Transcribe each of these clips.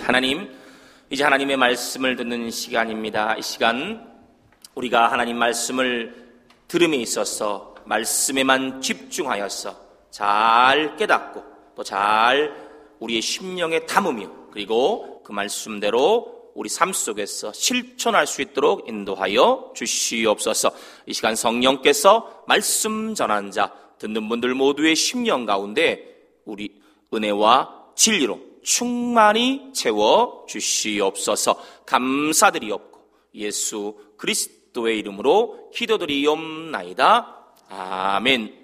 하나님, 이제 하나님의 말씀을 듣는 시간입니다. 이 시간 우리가 하나님 말씀을 들음에 있어서 말씀에만 집중하여서 잘 깨닫고 또 잘 우리의 심령에 담으며 그리고 그 말씀대로 우리 삶 속에서 실천할 수 있도록 인도하여 주시옵소서. 이 시간 성령께서 말씀 전하는 자 듣는 분들 모두의 심령 가운데 우리 은혜와 진리로 충만히 채워 주시옵소서. 감사드리옵고 예수 그리스도의 이름으로 기도드리옵나이다. 아멘.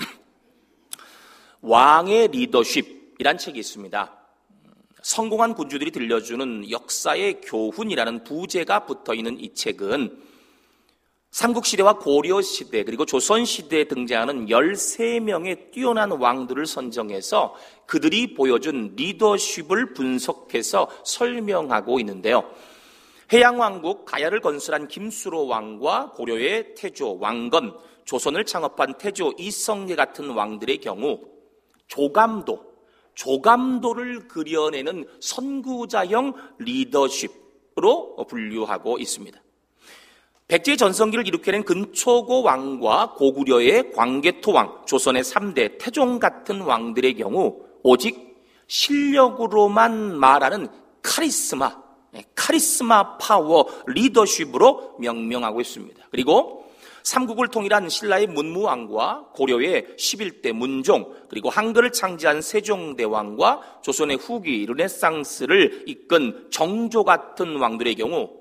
왕의 리더십이란 책이 있습니다. 성공한 군주들이 들려주는 역사의 교훈이라는 부제가 붙어있는 이 책은 삼국시대와 고려시대 그리고 조선시대에 등장하는 13명의 뛰어난 왕들을 선정해서 그들이 보여준 리더십을 분석해서 설명하고 있는데요. 해양왕국 가야를 건설한 김수로 왕과 고려의 태조, 왕건, 조선을 창업한 태조, 이성계 같은 왕들의 경우 조감도를 그려내는 선구자형 리더십으로 분류하고 있습니다. 백제의 전성기를 일으켜낸 근초고 왕과 고구려의 광개토 왕, 조선의 3대 태종 같은 왕들의 경우 오직 실력으로만 말하는 카리스마 파워 리더십으로 명명하고 있습니다. 그리고 삼국을 통일한 신라의 문무왕과 고려의 11대 문종 그리고 한글을 창제한 세종대왕과 조선의 후기 르네상스를 이끈 정조 같은 왕들의 경우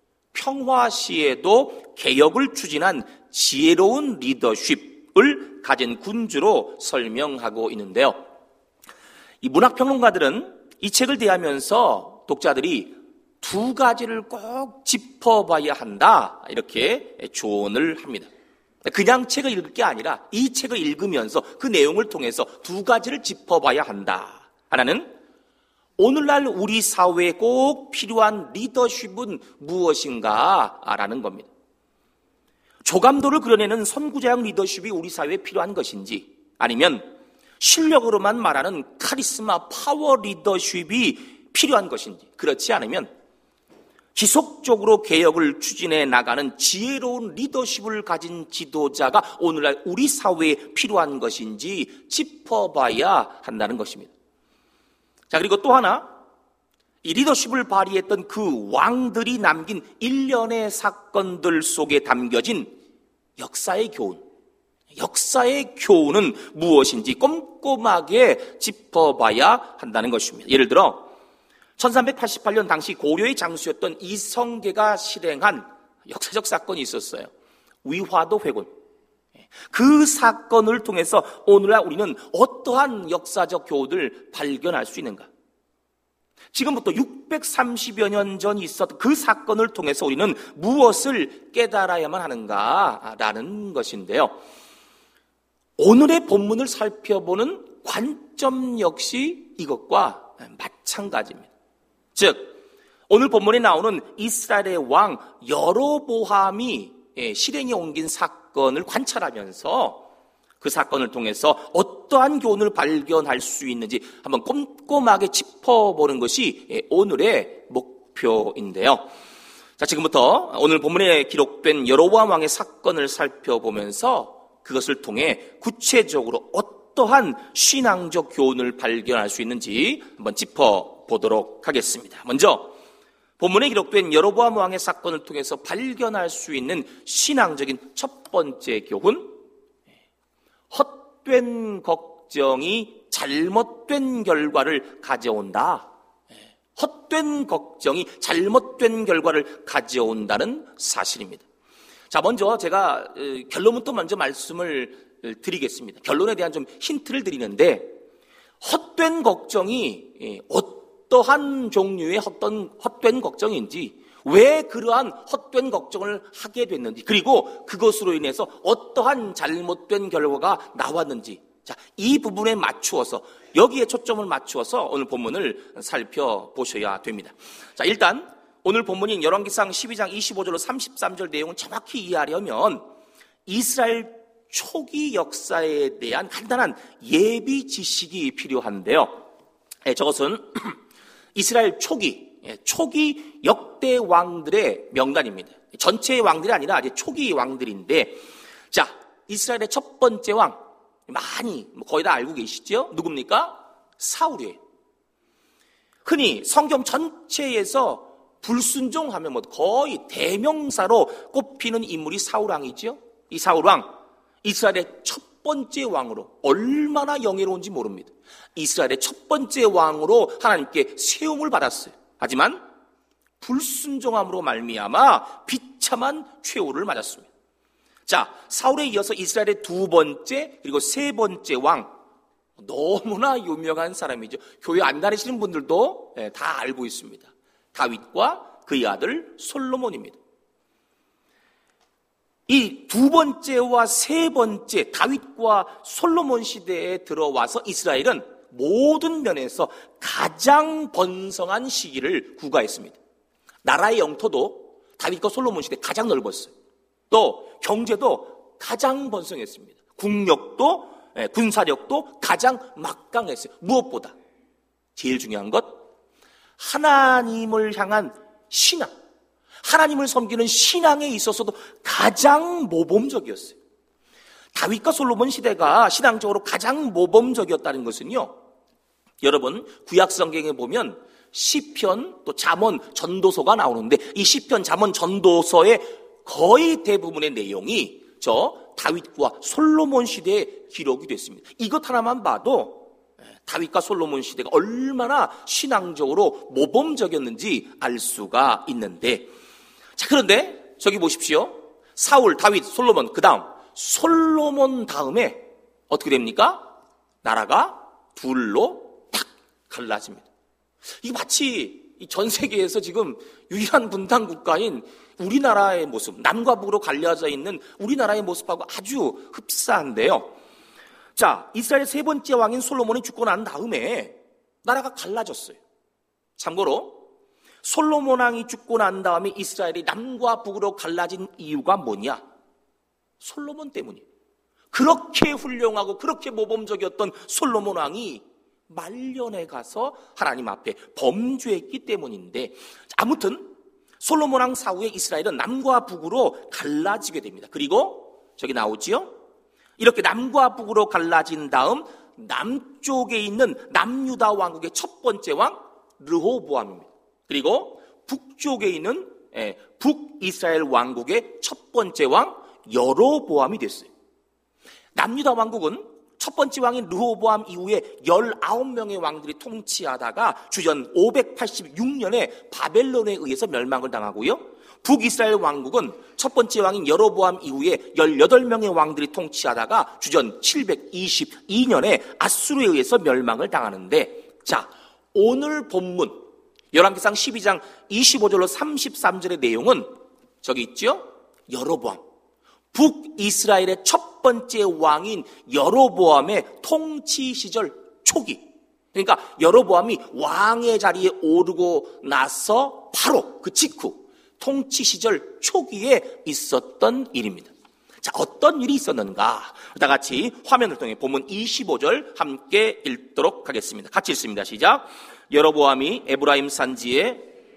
평화시에도 개혁을 추진한 지혜로운 리더십을 가진 군주로 설명하고 있는데요. 이 문학평론가들은 이 책을 대하면서 독자들이 두 가지를 꼭 짚어봐야 한다 이렇게 조언을 합니다. 그냥 책을 읽을 게 아니라 이 책을 읽으면서 그 내용을 통해서 두 가지를 짚어봐야 한다. 하나는 오늘날 우리 사회에 꼭 필요한 리더십은 무엇인가 라는 겁니다. 조감도를 그려내는 선구자형 리더십이 우리 사회에 필요한 것인지 아니면 실력으로만 말하는 카리스마 파워 리더십이 필요한 것인지 그렇지 않으면 지속적으로 개혁을 추진해 나가는 지혜로운 리더십을 가진 지도자가 오늘날 우리 사회에 필요한 것인지 짚어봐야 한다는 것입니다. 자, 그리고 또 하나, 이 리더십을 발휘했던 그 왕들이 남긴 일련의 사건들 속에 담겨진 역사의 교훈은 무엇인지 꼼꼼하게 짚어봐야 한다는 것입니다. 예를 들어 1388년 당시 고려의 장수였던 이성계가 실행한 역사적 사건이 있었어요. 위화도 회군. 그 사건을 통해서 오늘날 우리는 어떠한 역사적 교훈을 발견할 수 있는가? 지금부터 630여 년 전 있었던 그 사건을 통해서 우리는 무엇을 깨달아야만 하는가라는 것인데요. 오늘의 본문을 살펴보는 관점 역시 이것과 마찬가지입니다. 즉, 오늘 본문에 나오는 이스라엘의 왕 여로보암이 실행에 옮긴 사건을 관찰하면서 그 사건을 통해서 어떠한 교훈을 발견할 수 있는지 한번 꼼꼼하게 짚어보는 것이 오늘의 목표인데요. 자, 지금부터 오늘 본문에 기록된 여로보암 왕의 사건을 살펴보면서 그것을 통해 구체적으로 어떠한 신앙적 교훈을 발견할 수 있는지 한번 짚어보도록 하겠습니다. 먼저 본문에 기록된 여로보암 왕의 사건을 통해서 발견할 수 있는 신앙적인 첫 번째 교훈, 헛된 걱정이 잘못된 결과를 가져온다. 헛된 걱정이 잘못된 결과를 가져온다는 사실입니다. 자, 먼저 제가 결론부터 먼저 말씀을 드리겠습니다. 결론에 대한 좀 힌트를 드리는데, 헛된 걱정이 어떠한 종류의 헛된 걱정인지, 왜 그러한 헛된 걱정을 하게 됐는지, 그리고 그것으로 인해서 어떠한 잘못된 결과가 나왔는지, 자, 이 부분에 맞추어서, 여기에 초점을 맞추어서 오늘 본문을 살펴보셔야 됩니다. 자, 일단 오늘 본문인 열왕기상 12장 25절로 33절 내용을 정확히 이해하려면 이스라엘 초기 역사에 대한 간단한 예비 지식이 필요한데요. 저것은 이스라엘 초기, 초기 역대 왕들의 명단입니다. 전체 왕들이 아니라 이제 초기 왕들인데, 자, 이스라엘의 첫 번째 왕, 많이 거의 다 알고 계시죠? 누굽니까? 사울이에요. 흔히 성경 전체에서 불순종하면 거의 대명사로 꼽히는 인물이 사울왕이죠. 이 사울왕, 이스라엘의 첫 번째 왕으로 얼마나 영예로운지 모릅니다. 이스라엘의 첫 번째 왕으로 하나님께 세움을 받았어요. 하지만 불순종함으로 말미암아 비참한 최후를 맞았습니다. 자, 사울에 이어서 이스라엘의 두 번째 그리고 세 번째 왕, 너무나 유명한 사람이죠. 교회 안 다니시는 분들도 다 알고 있습니다. 다윗과 그의 아들 솔로몬입니다. 이 두 번째와 세 번째 다윗과 솔로몬 시대에 들어와서 이스라엘은 모든 면에서 가장 번성한 시기를 구가했습니다. 나라의 영토도 다윗과 솔로몬 시대 가장 넓었어요. 또 경제도 가장 번성했습니다. 국력도 군사력도 가장 막강했어요. 무엇보다 제일 중요한 것, 하나님을 향한 신앙, 하나님을 섬기는 신앙에 있어서도 가장 모범적이었어요. 다윗과 솔로몬 시대가 신앙적으로 가장 모범적이었다는 것은요, 여러분 구약 성경에 보면 시편 또 잠언 전도서가 나오는데, 이 시편 잠언 전도서의 거의 대부분의 내용이 저 다윗과 솔로몬 시대에 기록이 됐습니다. 이것 하나만 봐도 다윗과 솔로몬 시대가 얼마나 신앙적으로 모범적이었는지 알 수가 있는데, 자, 그런데 저기 보십시오. 사울, 다윗, 솔로몬, 그 다음 솔로몬 다음에 어떻게 됩니까? 나라가 둘로 탁 갈라집니다. 이게 마치 전 세계에서 지금 유일한 분단 국가인 우리나라의 모습, 남과 북으로 갈려져 있는 우리나라의 모습하고 아주 흡사한데요. 자, 이스라엘 세 번째 왕인 솔로몬이 죽고 난 다음에 나라가 갈라졌어요. 참고로 솔로몬 왕이 죽고 난 다음에 이스라엘이 남과 북으로 갈라진 이유가 뭐냐? 솔로몬 때문이에요. 그렇게 훌륭하고 그렇게 모범적이었던 솔로몬 왕이 말년에 가서 하나님 앞에 범죄했기 때문인데, 아무튼 솔로몬 왕 사후에 이스라엘은 남과 북으로 갈라지게 됩니다. 그리고 저기 나오지요? 이렇게 남과 북으로 갈라진 다음 남쪽에 있는 남유다 왕국의 첫 번째 왕 르호보암입니다. 그리고 북쪽에 있는 북이스라엘 왕국의 첫 번째 왕 여로보암이 됐어요. 남유다 왕국은 첫 번째 왕인 르호보암 이후에 19명의 왕들이 통치하다가 주전 586년에 바벨론에 의해서 멸망을 당하고요. 북이스라엘 왕국은 첫 번째 왕인 여로보암 이후에 18명의 왕들이 통치하다가 주전 722년에 아수르에 의해서 멸망을 당하는데, 자, 오늘 본문 열왕기상 12장 25절로 33절의 내용은 저기 있죠? 여로보암, 북이스라엘의 첫 번째 왕인 여로보암의 통치 시절 초기, 그러니까 여로보암이 왕의 자리에 오르고 나서 바로 그 직후 통치 시절 초기에 있었던 일입니다. 자, 어떤 일이 있었는가? 다 같이 화면을 통해 본문 25절 함께 읽도록 하겠습니다. 같이 읽습니다. 시작. 여로보암이 에브라임 산지에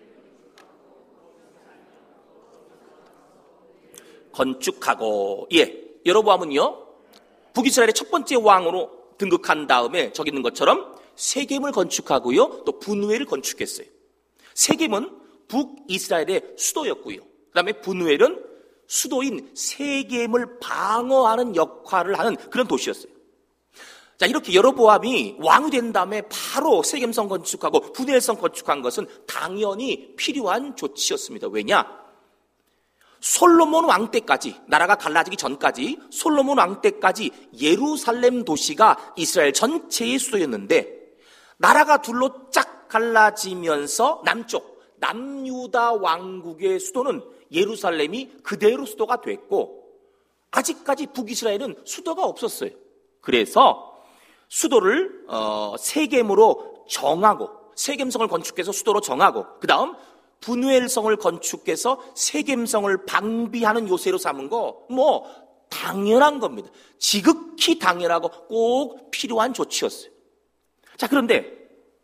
건축하고, 여로보암은요 북이스라엘의 첫 번째 왕으로 등극한 다음에 저기 있는 것처럼 세겜을 건축하고요, 또 분우엘을 건축했어요. 세겜은 북이스라엘의 수도였고요, 그 다음에 분우엘은 수도인 세겜을 방어하는 역할을 하는 그런 도시였어요. 자, 이렇게 여로보암이 왕이 된 다음에 바로 세겜성 건축하고 분우엘성 건축한 것은 당연히 필요한 조치였습니다. 왜냐? 솔로몬 왕 때까지, 나라가 갈라지기 전까지 솔로몬 왕 때까지 예루살렘 도시가 이스라엘 전체의 수도였는데, 나라가 둘로 쫙 갈라지면서 남쪽 남유다 왕국의 수도는 예루살렘이 그대로 수도가 됐고, 아직까지 북이스라엘은 수도가 없었어요. 그래서 수도를 세겜으로 정하고, 세겜성을 건축해서 수도로 정하고, 그 다음 분우엘성을 건축해서 세겜성을 방비하는 요새로 삼은 거 당연한 겁니다. 지극히 당연하고 꼭 필요한 조치였어요. 자, 그런데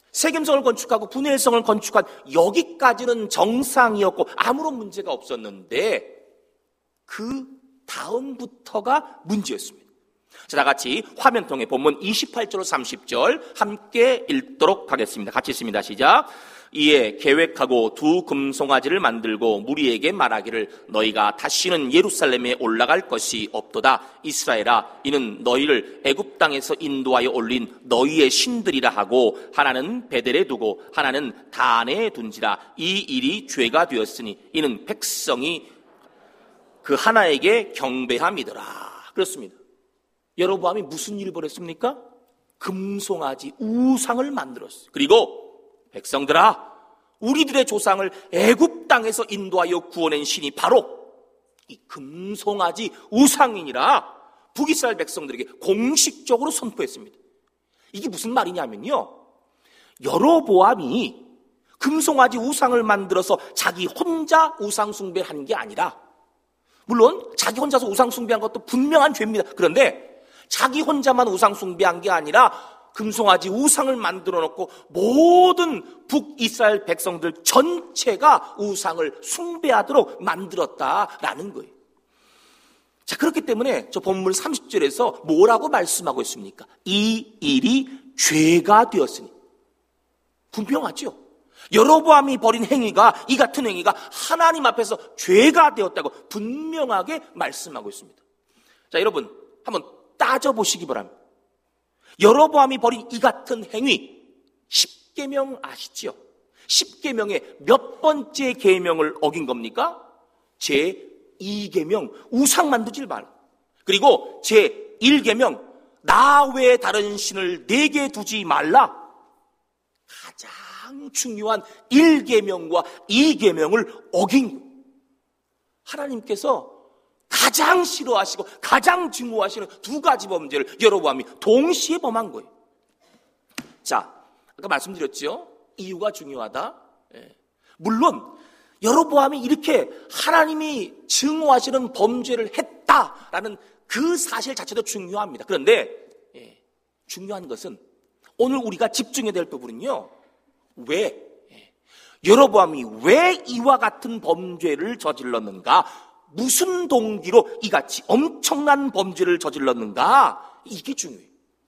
세겜성을 건축하고 분해성을 건축한 여기까지는 정상이었고 아무런 문제가 없었는데 그 다음부터가 문제였습니다. 자, 다 같이 화면 통해 본문 28절로 30절 함께 읽도록 하겠습니다. 같이 읽습니다. 시작. 이에 계획하고 두 금송아지를 만들고 무리에게 말하기를 너희가 다시는 예루살렘에 올라갈 것이 없도다. 이스라엘아, 이는 너희를 애굽 땅에서 인도하여 올린 너희의 신들이라 하고 하나는 베델에 두고 하나는 단에 둔지라. 이 일이 죄가 되었으니 이는 백성이 그 하나에게 경배함이더라. 그렇습니다. 여로보암이 무슨 일을 벌였습니까? 금송아지 우상을 만들었어요. 그리고 백성들아, 우리들의 조상을 애굽 땅에서 인도하여 구원한 신이 바로 이 금송아지 우상이니라 북이스라엘 백성들에게 공식적으로 선포했습니다. 이게 무슨 말이냐면요, 여로보암이 금송아지 우상을 만들어서 자기 혼자 우상 숭배를 한 게 아니라, 물론 자기 혼자서 우상 숭배한 것도 분명한 죄입니다. 그런데 자기 혼자만 우상 숭배한 게 아니라 금송아지 우상을 만들어 놓고 모든 북이스라엘 백성들 전체가 우상을 숭배하도록 만들었다라는 거예요. 자, 그렇기 때문에 저 본문 30절에서 뭐라고 말씀하고 있습니까? 이 일이 죄가 되었으니. 분명하죠? 여로보암이 벌인 행위가, 이 같은 행위가 하나님 앞에서 죄가 되었다고 분명하게 말씀하고 있습니다. 자, 여러분 한번 따져보시기 바랍니다. 여로보암이 벌인 이 같은 행위, 10계명 아시죠? 10계명의 몇 번째 계명을 어긴 겁니까? 제2계명 우상 만들지 말라. 그리고 제1계명 나 외에 다른 신을 내게 두지 말라. 가장 중요한 1계명과 2계명을 어긴 거예요. 하나님께서 가장 싫어하시고 가장 증오하시는 두 가지 범죄를 여로보암이 동시에 범한 거예요. 자, 아까 말씀드렸죠? 이유가 중요하다. 물론 여로보암이 이렇게 하나님이 증오하시는 범죄를 했다라는 그 사실 자체도 중요합니다. 그런데 중요한 것은 오늘 우리가 집중해야 될 부분은요, 여로보암이 왜 이와 같은 범죄를 저질렀는가, 무슨 동기로 이같이 엄청난 범죄를 저질렀는가, 이게 중요해요.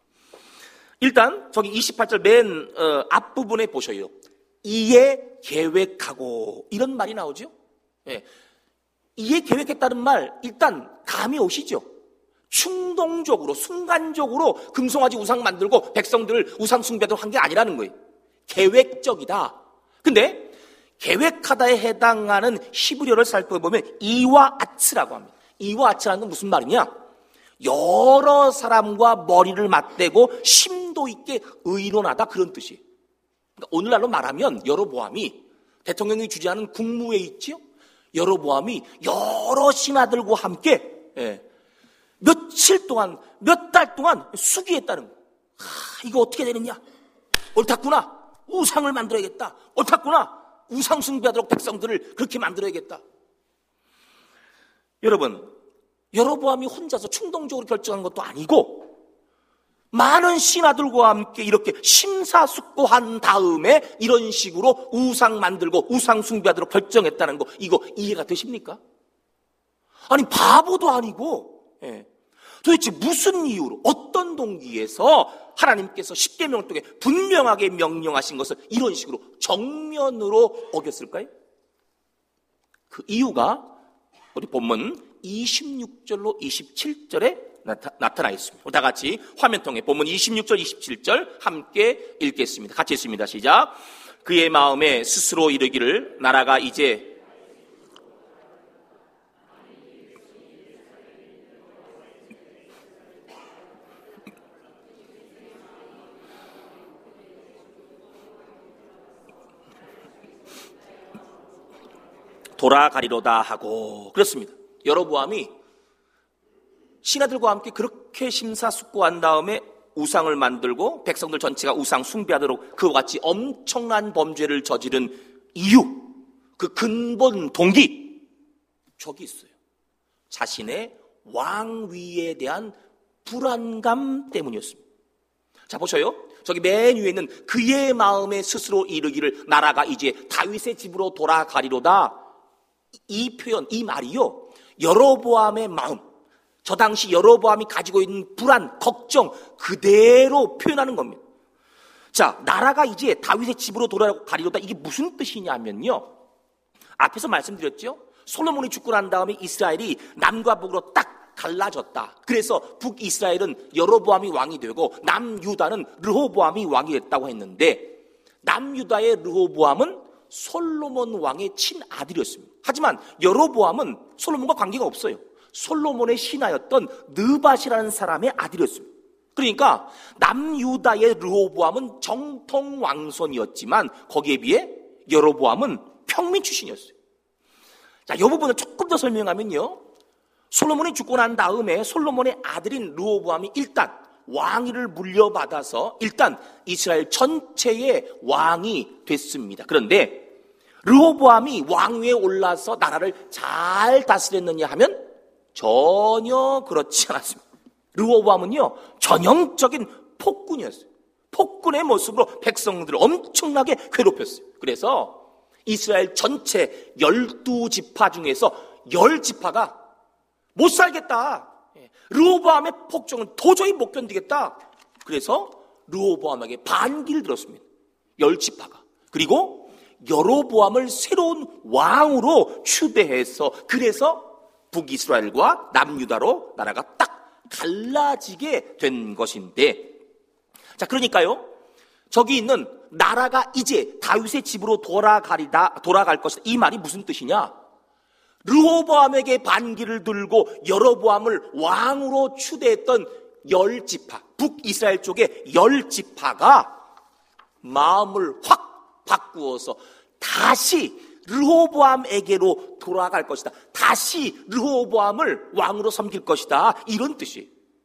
일단 저기 28절 맨 앞부분에 보셔요. 이에 계획하고 이런 말이 나오죠. 이에 계획했다는 말 일단 감이 오시죠. 충동적으로 순간적으로 금송아지 우상 만들고 백성들을 우상 숭배하도록 한 게 아니라는 거예요. 계획적이다. 근데 계획하다에 해당하는 히브리어를 살펴보면 이와 아츠라고 합니다. 이와 아츠라는 건 무슨 말이냐? 여러 사람과 머리를 맞대고 심도 있게 의논하다, 그런 뜻이에요. 그러니까 오늘날로 말하면 여로보암이 대통령이 주재하는 국무회의 있지요? 여로보암이 여러 신하들과 함께 며칠 동안, 몇 달 동안 수기했다는 거예요. 이거 어떻게 되느냐? 옳았구나. 우상을 만들어야겠다. 옳았구나. 우상 숭배하도록 백성들을 그렇게 만들어야겠다. 여러분, 여로보암이 혼자서 충동적으로 결정한 것도 아니고 많은 신하들과 함께 이렇게 심사숙고한 다음에 이런 식으로 우상 만들고 우상 숭배하도록 결정했다는 거, 이거 이해가 되십니까? 아니, 바보도 아니고 도대체 무슨 이유로, 어떤 동기에서 하나님께서 십계명을 통해 분명하게 명령하신 것을 이런 식으로 정면으로 어겼을까요? 그 이유가 우리 본문 26절로 27절에 나타나 있습니다. 다 같이 화면 통해 본문 26절, 27절 함께 읽겠습니다. 같이 읽습니다. 시작. 그의 마음에 스스로 이르기를 나라가 이제 돌아가리로다 하고, 그렇습니다. 여로보암이 신하들과 함께 그렇게 심사숙고한 다음에 우상을 만들고 백성들 전체가 우상 숭배하도록 그와 같이 엄청난 범죄를 저지른 이유, 그 근본 동기, 저기 있어요. 자신의 왕위에 대한 불안감 때문이었습니다. 자, 보셔요. 저기 맨 위에 있는 그의 마음에 스스로 이르기를 나라가 이제 다윗의 집으로 돌아가리로다. 이 표현, 이 말이요, 여로보암의 마음, 저 당시 여로보암이 가지고 있는 불안, 걱정 그대로 표현하는 겁니다. 자, 나라가 이제 다윗의 집으로 돌아가리로다. 이게 무슨 뜻이냐면요, 앞에서 말씀드렸죠. 솔로몬이 죽고 난 다음에 이스라엘이 남과 북으로 딱 갈라졌다. 그래서 북이스라엘은 여로보암이 왕이 되고 남유다는 르호보암이 왕이 됐다고 했는데, 남유다의 르호보암은 솔로몬 왕의 친아들이었습니다. 하지만 여로보암은 솔로몬과 관계가 없어요. 솔로몬의 신하였던 느밧이라는 사람의 아들이었습니다. 그러니까 남유다의 르호보암은 정통 왕손이었지만 거기에 비해 여로보암은 평민 출신이었어요. 자, 이 부분을 조금 더 설명하면요, 솔로몬이 죽고 난 다음에 솔로몬의 아들인 르호보암이 일단 왕위를 물려받아서 일단 이스라엘 전체의 왕이 됐습니다. 그런데 르호보암이 왕위에 올라서 나라를 잘 다스렸느냐 하면 전혀 그렇지 않았습니다. 르호보암은요, 전형적인 폭군이었어요. 폭군의 모습으로 백성들을 엄청나게 괴롭혔어요. 그래서 이스라엘 전체 12지파 중에서 10지파가 못 살겠다, 르호보암의 폭정은 도저히 못 견디겠다, 그래서 르호보암에게 반기를 들었습니다. 10지파가. 그리고 여로보암을 새로운 왕으로 추대해서, 그래서 북이스라엘과 남유다로 나라가 딱 갈라지게 된 것인데, 자, 그러니까요, 저기 있는 나라가 이제 다윗의 집으로 돌아갈 것이다, 이 말이 무슨 뜻이냐? 르호보암에게 반기를 들고 여로보암을 왕으로 추대했던 10지파, 북이스라엘 쪽의 10지파가 마음을 확 바꾸어서 다시 르호보암에게로 돌아갈 것이다. 다시 르호보암을 왕으로 섬길 것이다. 이런 뜻이에요.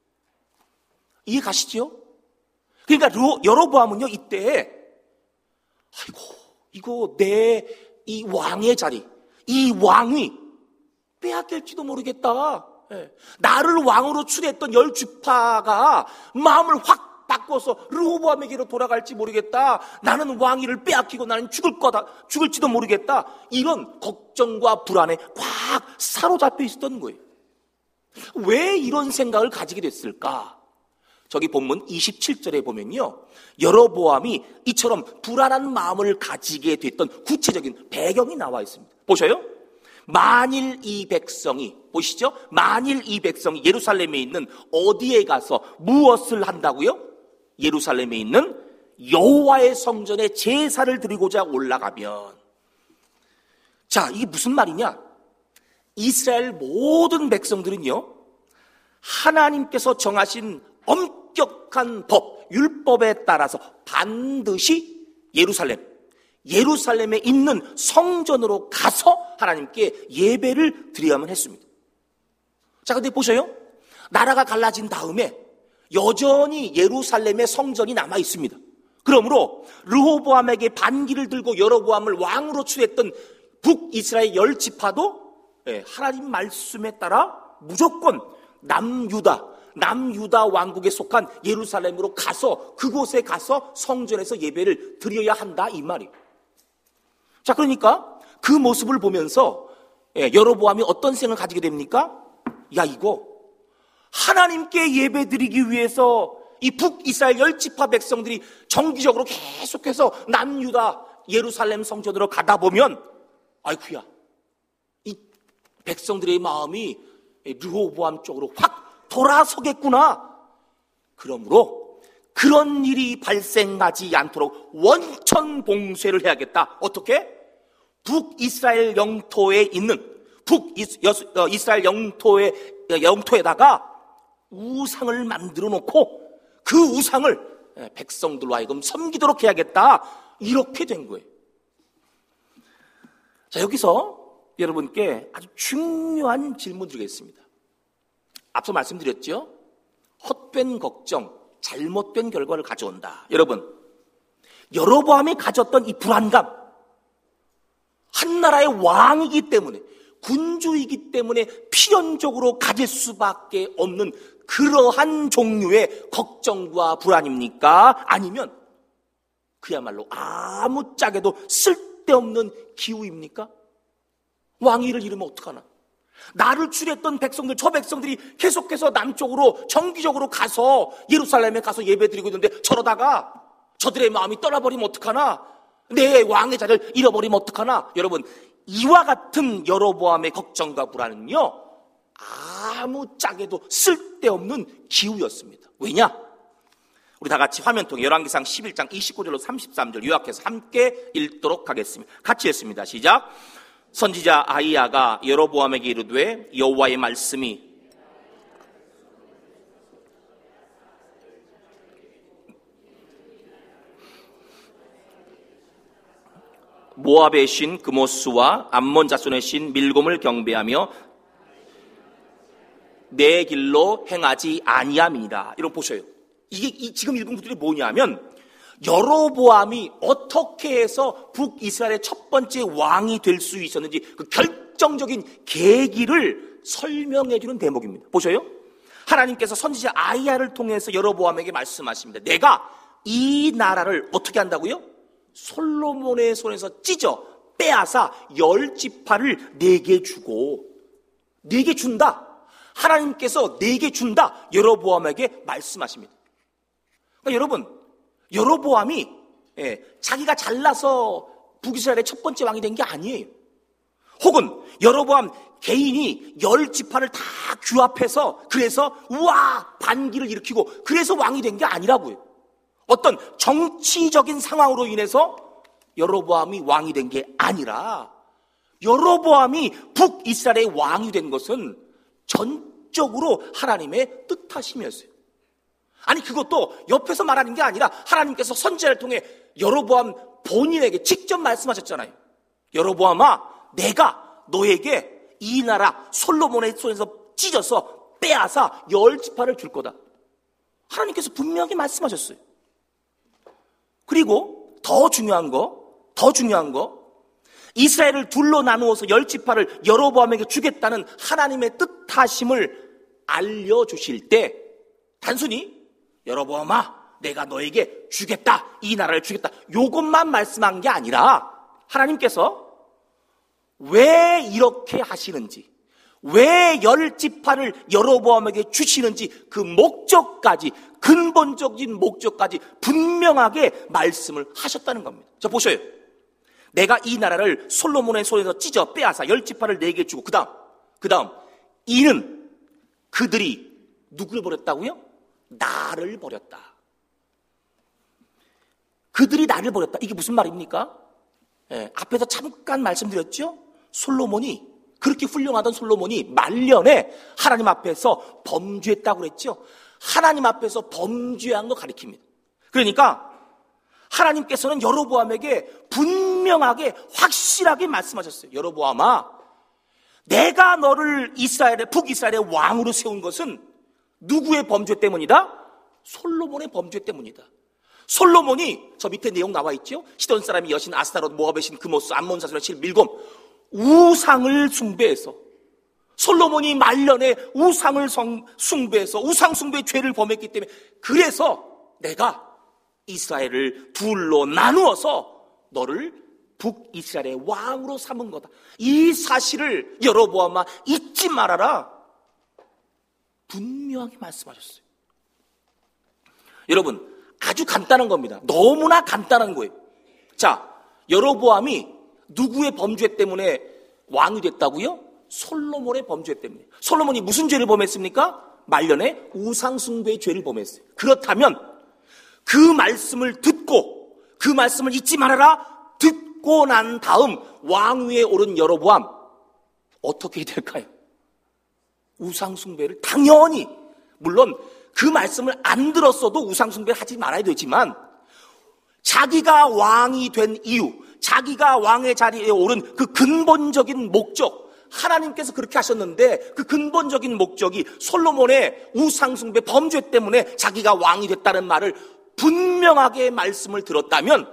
이해 가시죠? 그러니까 여로보암은요, 이때 아이고, 이거 내 이 왕의 자리, 이 왕위 빼앗길지도 모르겠다. 나를 왕으로 추대했던 10지파가 마음을 확 바꿔서 르호보암에게로 돌아갈지 모르겠다. 나는 왕위를 빼앗기고 나는 죽을지도 모르겠다. 이런 걱정과 불안에 꽉 사로잡혀 있었던 거예요. 왜 이런 생각을 가지게 됐을까? 저기 본문 27절에 보면요, 여로보암이 이처럼 불안한 마음을 가지게 됐던 구체적인 배경이 나와 있습니다. 보셔요. 만일 이 백성이, 보시죠, 만일 이 백성이 예루살렘에 있는 어디에 가서 무엇을 한다고요? 예루살렘에 있는 여호와의 성전에 제사를 드리고자 올라가면, 자, 이게 무슨 말이냐? 이스라엘 모든 백성들은요, 하나님께서 정하신 엄격한 법, 율법에 따라서 반드시 예루살렘에 있는 성전으로 가서 하나님께 예배를 드려야만 했습니다. 자, 근데 보셔요. 나라가 갈라진 다음에 여전히 예루살렘의 성전이 남아 있습니다. 그러므로 르호보암에게 반기를 들고 여로보암을 왕으로 추대했던 북이스라엘 10지파도 하나님 말씀에 따라 무조건 남유다 왕국에 속한 예루살렘으로 가서, 그곳에 가서 성전에서 예배를 드려야 한다, 이 말이에요. 자, 그러니까 그 모습을 보면서 여로보암이 어떤 생각을 가지게 됩니까? 야, 이거 하나님께 예배 드리기 위해서 이 북이스라엘 10지파 백성들이 정기적으로 계속해서 남유다 예루살렘 성전으로 가다 보면, 아이쿠야, 이 백성들의 마음이 르호보암 쪽으로 확 돌아서겠구나. 그러므로 그런 일이 발생하지 않도록 원천 봉쇄를 해야겠다. 어떻게? 북이스라엘 영토에 있는 이스라엘 영토에다가 우상을 만들어 놓고 그 우상을 백성들로 하여금 섬기도록 해야겠다. 이렇게 된 거예요. 자, 여기서 여러분께 아주 중요한 질문 드리겠습니다. 앞서 말씀드렸죠? 헛된 걱정, 잘못된 결과를 가져온다. 여러분, 여로보암이 가졌던 이 불안감, 한 나라의 왕이기 때문에, 군주이기 때문에 필연적으로 가질 수밖에 없는 그러한 종류의 걱정과 불안입니까? 아니면 그야말로 아무짝에도 쓸데없는 기우입니까? 왕위를 잃으면 어떡하나? 나를 추리했던 백성들, 저 백성들이 계속해서 남쪽으로 정기적으로 가서 예루살렘에 가서 예배드리고 있는데 저러다가 저들의 마음이 떠나버리면 어떡하나? 내 왕의 자리를 잃어버리면 어떡하나? 여러분, 이와 같은 여로보암의 걱정과 불안은요, 아무짝에도 쓸데없는 기우였습니다. 왜냐? 우리 다 같이 화면 통해 열왕기상 11장 29절로 33절 요약해서 함께 읽도록 하겠습니다. 같이 했습니다. 시작. 선지자 아히야가 여로보암에게 이르되 여호와의 말씀이 모압의 신 그모스와 암몬 자손의 신 밀곰을 경배하며 내 길로 행하지 아니함이니라. 이런 보셔요. 이게 지금 읽은 것들이 뭐냐면 여로보암이 어떻게 해서 북이스라엘의 첫 번째 왕이 될 수 있었는지 그 결정적인 계기를 설명해 주는 대목입니다. 보셔요. 하나님께서 선지자 아히야를 통해서 여로보암에게 말씀하십니다. 내가 이 나라를 어떻게 한다고요? 솔로몬의 손에서 찢어 빼앗아 10지파를 내게 주고, 내게 준다. 하나님께서 내게 준다. 여로보암에게 말씀하십니다. 그러니까 여러분, 여로보암이 자기가 잘나서 북이스라엘의 첫 번째 왕이 된 게 아니에요. 혹은 여로보암 개인이 10지파를 다 규합해서 그래서 우와 반기를 일으키고 그래서 왕이 된 게 아니라고요. 어떤 정치적인 상황으로 인해서 여로보암이 왕이 된 게 아니라 여로보암이 북이스라엘의 왕이 된 것은 전적으로 하나님의 뜻하심이었어요. 아니 그것도 옆에서 말하는 게 아니라 하나님께서 선지자를 통해 여로보암 본인에게 직접 말씀하셨잖아요. 여로보암아, 내가 너에게 이 나라 솔로몬의 손에서 찢어서 빼앗아 10지파를 줄 거다. 하나님께서 분명히 말씀하셨어요. 그리고 더 중요한 거 이스라엘을 둘로 나누어서 10지파를 여로보암에게 주겠다는 하나님의 뜻하심을 알려주실 때 단순히 여로보암아, 내가 너에게 주겠다, 이 나라를 주겠다, 요것만 말씀한 게 아니라 하나님께서 왜 이렇게 하시는지, 왜 10지파를 여로보암에게 주시는지 그 목적까지, 근본적인 목적까지 분명하게 말씀을 하셨다는 겁니다. 자, 보셔요. 내가 이 나라를 솔로몬의 손에서 찢어 빼앗아 10지파를 내게 주고 그 다음 이는 그들이 누구를 버렸다고요? 나를 버렸다. 그들이 나를 버렸다. 이게 무슨 말입니까? 앞에서 잠깐 말씀드렸죠? 솔로몬이, 그렇게 훌륭하던 솔로몬이 말년에 하나님 앞에서 범죄했다고 그랬죠? 하나님 앞에서 범죄한 거 가리킵니다. 그러니까 하나님께서는 여로보암에게 분명하게 확실하게 말씀하셨어요. 여로보암아, 내가 너를 북이스라엘의 왕으로 세운 것은 누구의 범죄 때문이다? 솔로몬의 범죄 때문이다. 솔로몬이, 저 밑에 내용 나와 있죠? 시돈 사람이 여신 아스타롯, 모압의 신 그모스, 암몬 자손의 신 밀곰, 우상을 숭배해서, 솔로몬이 말년에 우상을 숭배해서 우상 숭배의 죄를 범했기 때문에, 그래서 내가 이스라엘을 둘로 나누어서 너를 북이스라엘의 왕으로 삼은 거다. 이 사실을 여로보암아 잊지 말아라. 분명하게 말씀하셨어요. 여러분, 아주 간단한 겁니다. 너무나 간단한 거예요. 자, 여로보암이 누구의 범죄 때문에 왕이 됐다고요? 솔로몬의 범죄 때문에. 솔로몬이 무슨 죄를 범했습니까? 말년에 우상 숭배의 죄를 범했어요. 그렇다면 그 말씀을 듣고, 그 말씀을 잊지 말아라 듣고 난 다음 왕위에 오른 여로보암 어떻게 될까요? 우상 숭배를 당연히, 물론 그 말씀을 안 들었어도 우상 숭배를 하지 말아야 되지만, 자기가 왕이 된 이유, 자기가 왕의 자리에 오른 그 근본적인 목적, 하나님께서 그렇게 하셨는데 그 근본적인 목적이 솔로몬의 우상 숭배 범죄 때문에 자기가 왕이 됐다는 말을 분명하게 말씀을 들었다면,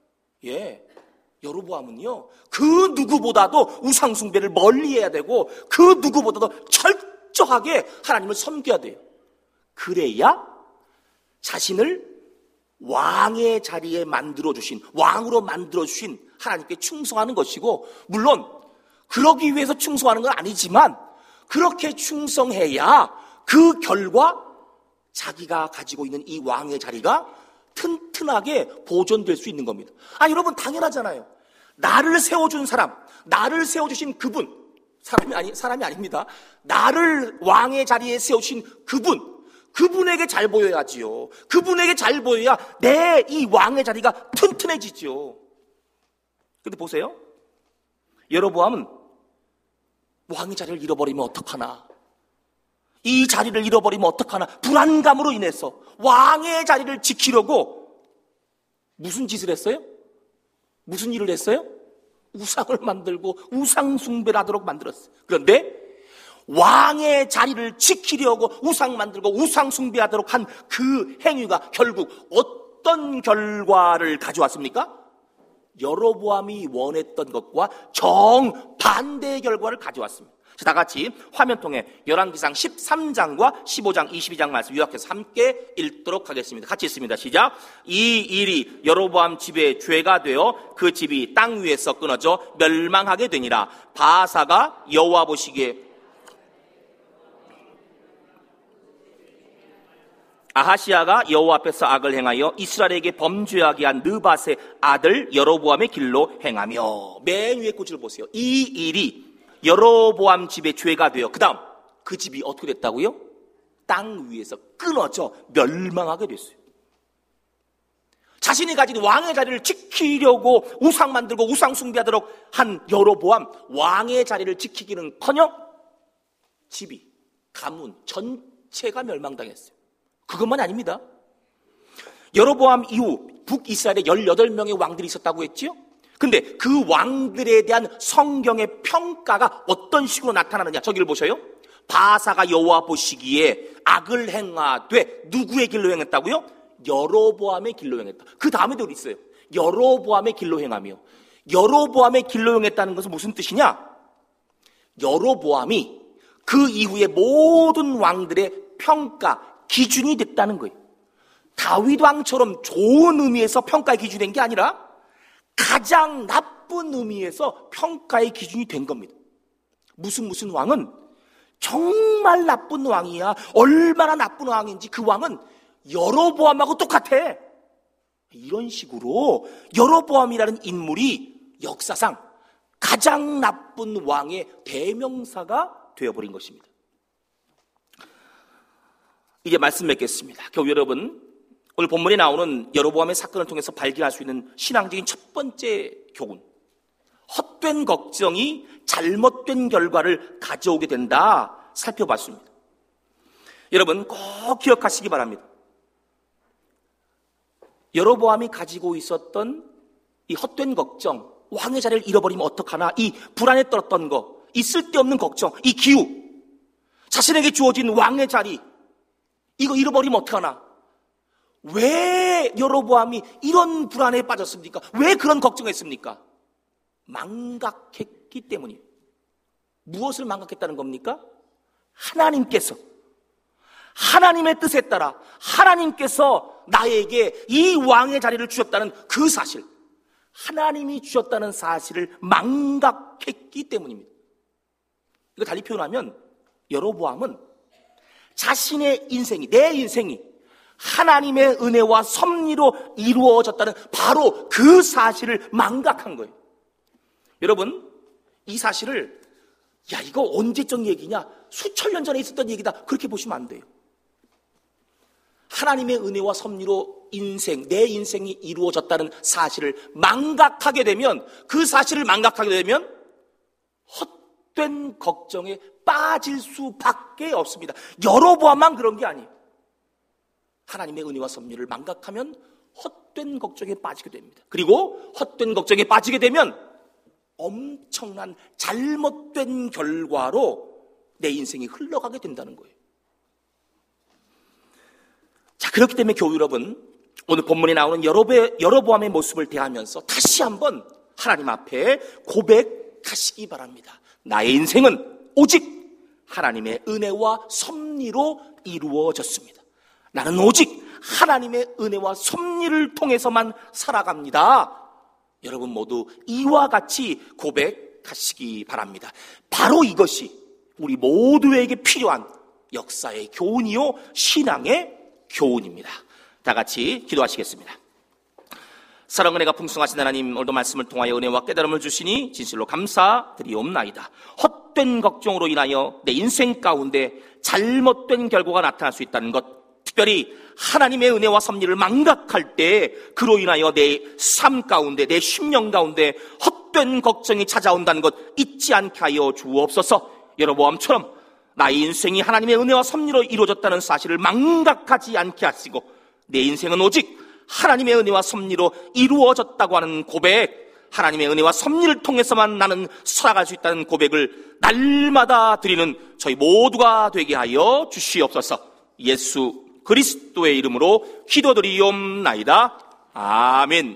여로보암은요, 그 누구보다도 우상 숭배를 멀리해야 되고 그 누구보다도 철저하게 하나님을 섬겨야 돼요. 그래야 자신을 왕의 자리에 만들어주신, 왕으로 만들어주신 하나님께 충성하는 것이고, 물론 그러기 위해서 충성하는 건 아니지만 그렇게 충성해야 그 결과 자기가 가지고 있는 이 왕의 자리가 튼튼하게 보존될 수 있는 겁니다. 여러분 당연하잖아요. 나를 세워준 사람, 나를 세워주신 그분, 사람이 아닙니다. 나를 왕의 자리에 세우신 그분에게 잘 보여야지요. 그분에게 잘 보여야 내 이 왕의 자리가 튼튼해지죠. 근데 보세요. 여로보암은 왕의 자리를 잃어버리면 어떡하나, 이 자리를 잃어버리면 어떡하나 불안감으로 인해서 왕의 자리를 지키려고 무슨 짓을 했어요? 무슨 일을 했어요? 우상을 만들고 우상 숭배를 하도록 만들었어요. 그런데 왕의 자리를 지키려고 우상 만들고 우상 숭배하도록 한 그 행위가 결국 어떤 결과를 가져왔습니까? 여로보암이 원했던 것과 정반대의 결과를 가져왔습니다. 자, 다 같이 화면 통해 열왕기상 13장과 15장, 22장 말씀 요약해서 함께 읽도록 하겠습니다. 같이 읽습니다. 시작. 이 일이 여로보암 집의 죄가 되어 그 집이 땅 위에서 끊어져 멸망하게 되니라. 바사가 여호와 보시기에 아하시야가 여호와 앞에서 악을 행하여 이스라엘에게 범죄하게 한 느밧의 아들 여로보암의 길로 행하며. 맨 위에 구절을 보세요. 이 일이 여로보암 집의 죄가 되어, 그 다음 그 집이 어떻게 됐다고요? 땅 위에서 끊어져 멸망하게 됐어요. 자신이 가진 왕의 자리를 지키려고 우상 만들고 우상 숭배하도록 한 여로보암, 왕의 자리를 지키기는커녕 집이, 가문 전체가 멸망당했어요. 그것만이 아닙니다. 여로보암 이후 북이스라엘에 18명의 왕들이 있었다고 했지요. 근데 그 왕들에 대한 성경의 평가가 어떤 식으로 나타나느냐, 저기를 보셔요. 바사가 여호와 보시기에 악을 행하되 누구의 길로 행했다고요? 여로보암의 길로 행했다. 그 다음에도 있어요. 여로보암의 길로 행하며. 여로보암의 길로 행했다는 것은 무슨 뜻이냐? 여로보암이 그 이후에 모든 왕들의 평가 기준이 됐다는 거예요. 다윗 왕처럼 좋은 의미에서 평가의 기준이 된 게 아니라 가장 나쁜 의미에서 평가의 기준이 된 겁니다. 무슨 왕은 정말 나쁜 왕이야. 얼마나 나쁜 왕인지 그 왕은 여로보암하고 똑같아. 이런 식으로 여로보암이라는 인물이 역사상 가장 나쁜 왕의 대명사가 되어버린 것입니다. 이제 말씀 맺겠습니다. 교우 여러분, 오늘 본문에 나오는 여로보암의 사건을 통해서 발견할 수 있는 신앙적인 첫 번째 교훈, 헛된 걱정이 잘못된 결과를 가져오게 된다 살펴봤습니다. 여러분 꼭 기억하시기 바랍니다. 여로보암이 가지고 있었던 이 헛된 걱정, 왕의 자리를 잃어버리면 어떡하나, 이 불안에 떨었던 거, 이 쓸데없는 걱정, 이 기우, 자신에게 주어진 왕의 자리, 이거 잃어버리면 어떡하나. 왜 여로보암이 이런 불안에 빠졌습니까? 왜 그런 걱정했습니까? 망각했기 때문이에요. 무엇을 망각했다는 겁니까? 하나님께서, 하나님의 뜻에 따라 하나님께서 나에게 이 왕의 자리를 주셨다는 그 사실, 하나님이 주셨다는 사실을 망각했기 때문입니다. 이거 달리 표현하면 여로보암은 자신의 인생이, 내 인생이 하나님의 은혜와 섭리로 이루어졌다는 바로 그 사실을 망각한 거예요. 여러분, 이 사실을 이거 언제적 얘기냐, 수천 년 전에 있었던 얘기다, 그렇게 보시면 안 돼요. 하나님의 은혜와 섭리로 내 인생이 이루어졌다는 사실을 망각하게 되면, 그 사실을 망각하게 되면 헛된 걱정에 빠질 수밖에 없습니다. 여로보암만 그런 게 아니에요. 하나님의 은혜와 섭리를 망각하면 헛된 걱정에 빠지게 됩니다. 그리고 헛된 걱정에 빠지게 되면 엄청난 잘못된 결과로 내 인생이 흘러가게 된다는 거예요. 자, 그렇기 때문에 교우 여러분, 오늘 본문에 나오는 여로보암의 모습을 대하면서 다시 한번 하나님 앞에 고백하시기 바랍니다. 나의 인생은 오직 하나님의 은혜와 섭리로 이루어졌습니다. 나는 오직 하나님의 은혜와 섭리를 통해서만 살아갑니다. 여러분 모두 이와 같이 고백하시기 바랍니다. 바로 이것이 우리 모두에게 필요한 역사의 교훈이요 신앙의 교훈입니다. 다 같이 기도하시겠습니다. 사랑 은혜가 풍성하신 하나님, 오늘도 말씀을 통하여 은혜와 깨달음을 주시니 진실로 감사드리옵나이다. 헛된 걱정으로 인하여 내 인생 가운데 잘못된 결과가 나타날 수 있다는 것, 특별히 하나님의 은혜와 섭리를 망각할 때 그로 인하여 내 삶 가운데, 내 심령 가운데 헛된 걱정이 찾아온다는 것 잊지 않게 하여 주옵소서. 여로보암처럼 나의 인생이 하나님의 은혜와 섭리로 이루어졌다는 사실을 망각하지 않게 하시고, 내 인생은 오직 하나님의 은혜와 섭리로 이루어졌다고 하는 고백, 하나님의 은혜와 섭리를 통해서만 나는 살아갈 수 있다는 고백을 날마다 드리는 저희 모두가 되게 하여 주시옵소서. 예수 그리스도의 이름으로 기도드리옵나이다. 아멘.